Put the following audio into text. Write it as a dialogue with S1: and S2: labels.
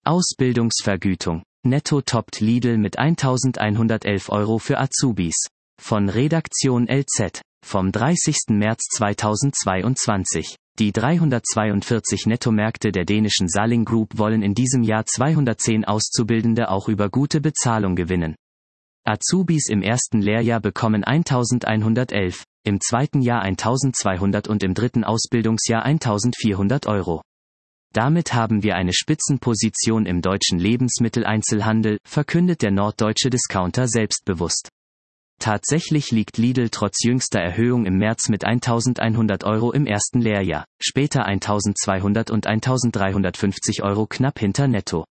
S1: Ausbildungsvergütung. Netto toppt Lidl mit 1.111 € für Azubis. Von Redaktion LZ. Vom 30. März 2022. Die 342 Nettomärkte der dänischen Salling Group wollen in diesem Jahr 210 Auszubildende auch über gute Bezahlung gewinnen. Azubis im ersten Lehrjahr bekommen 1.111, im zweiten Jahr 1.200 und im dritten Ausbildungsjahr 1.400 €. Damit haben wir eine Spitzenposition im deutschen Lebensmitteleinzelhandel, verkündet der norddeutsche Discounter selbstbewusst. Tatsächlich liegt Lidl trotz jüngster Erhöhung im März mit 1.100 € im ersten Lehrjahr, später 1.200 und 1.350 € knapp hinter Netto.